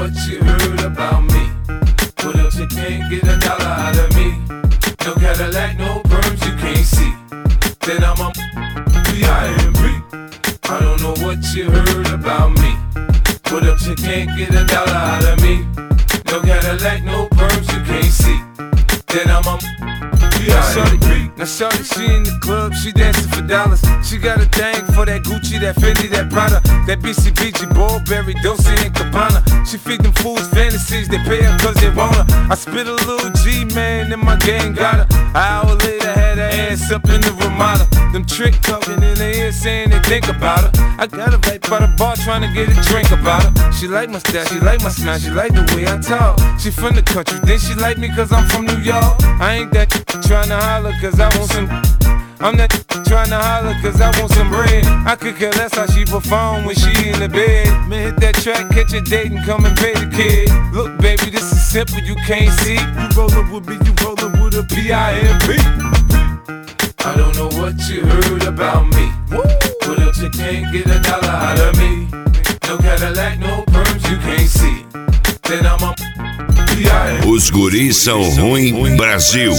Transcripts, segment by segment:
what you heard about me. What else you can't get a dollar out of me? No Cadillac, no perms you can't see. Then I'm a P.I.M.P. I don't know what you heard about me. What else you can't get a dollar out of me? No Cadillac, no perms you can't see. Then I'm a P.I.M.P. Now shorty, she in the club, she dancing for dollars. She got a thing for that Gucci, that Fendi, that Prada, that BCBG, Burberry, Dolce & Gabbana. She feed them fools fantasies, they pay her cause they want her. I spit a little G, man, and my gang got her. An hour later, had her ass up in the Ramada. Them trick talking in her ear saying they think about her. I got her right by the bar trying to get a drink about her. She like my style, she like my smile, she like the way I talk. She from the country, then she like me cause I'm from New York. I ain't that trying to holler cause I want some. I'm not trying to holler cause I want some bread. I could care less how she perform when she in the bed. Man, hit that track, catch a date and come and pay the kid. Look baby, this is simple, you can't see. You rollin' with me, you rollin' with a P.I.M.P. I don't know what you heard about me. What else you can't get a dollar out of me? No Cadillac, no perms you can't see. Then I'm a P.I.M.P. Os guris são ruim Brasil.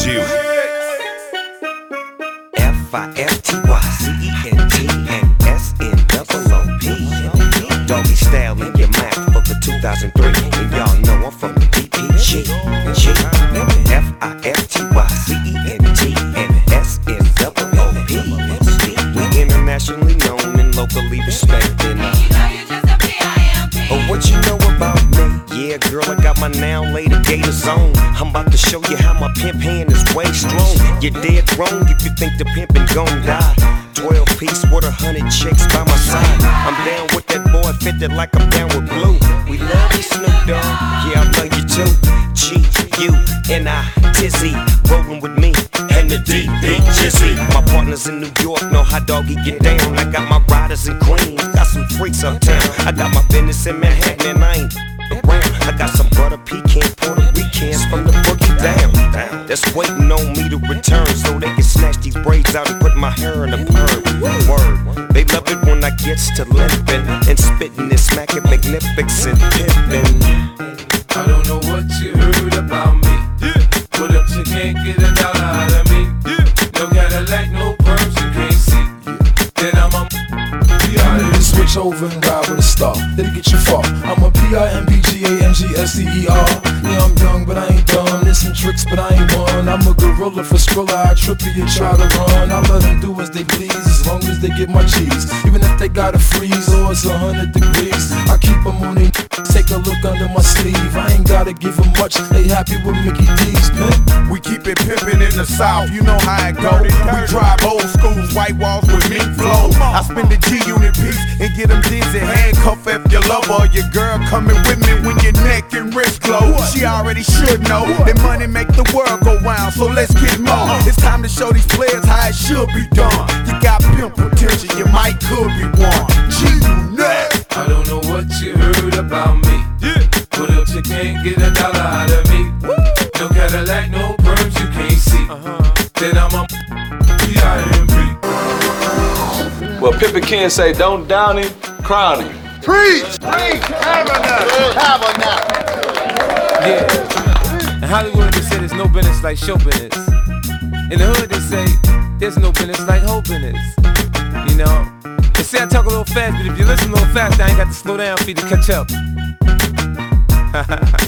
F-I-F-T-Y-C-E-N-T-N-S-N-O-O-P. Doggy style in your mouth for the 2003. And y'all know I'm from the DPG. F-I-F-T-Y-C-E-N-T-N-S-N-O-O-P. We internationally known and locally respected. Oh, what you know about me? Yeah, girl, I got my now later gators on. I'm about to show you how my pimp hand is way strong. You're dead wrong if you think the pimpin' gon' die. 12 piece with 100 chicks by my side. I'm down with that boy, fitted like I'm down with Blue. We love you, Snoop Dogg. Yeah, I love you too. G-U-N-I-Tizzy, rollin' with me and the D-Big Jizzy. My partners in New York know how doggy get down. I got my riders in Queens, got some freaks uptown. I got my business in Manhattan and I ain't around. I got some butter pecan Puerto Ricans from the boogie down. That's waiting on me to return so they can snatch these braids out and put my hair in a perm. Word, they love it when I gets to limping and spitting and smacking magnificent pimpin'. I don't know what you heard about me. What else you can't get a dollar out of me? No Cadillac, no perms you can't see. Then I'm a P.I.M.P. Switch over and ride with a star, that'll get you far. I'm a P.I.M.P.G.A.M.G.S.T.E.R. Yeah, I'm young, but I ain't dumb. There's some tricks, but I ain't one. I'm a gorilla for Skrilla, I trip you and try to run. I let them do as they please, as long as they get my cheese. Even if they gotta freeze or it's 100 degrees, I keep them on their take a look under my sleeve. I ain't gotta give them much, they happy with Mickey D's, man. We keep it pimpin' in the South, you know how it go. We drive old schools, white walls with mink flow. I spend the G-Unit piece and get them dizzy. Handcuff if your lover or your girl coming with me when your neck and wrist close. She already should know that money make the world go round, so let's get more. It's time to show these players how it should be done. You got pimp potential, you might could be one. G-Unit. I don't know what you heard about me. What else you can't get a dollar out of me? No Cadillac, no perms you can't see. Then I'm a P.I.M.P. Well, Pippin Ken say, don't down him, crown him. Preach! Preach! Tabernacle! Yeah. In Hollywood they say there's no business like show business. In the hood they say there's no business like hoe business. You know? They say I talk a little fast, but if you listen a little fast, I ain't got to slow down for you to catch up.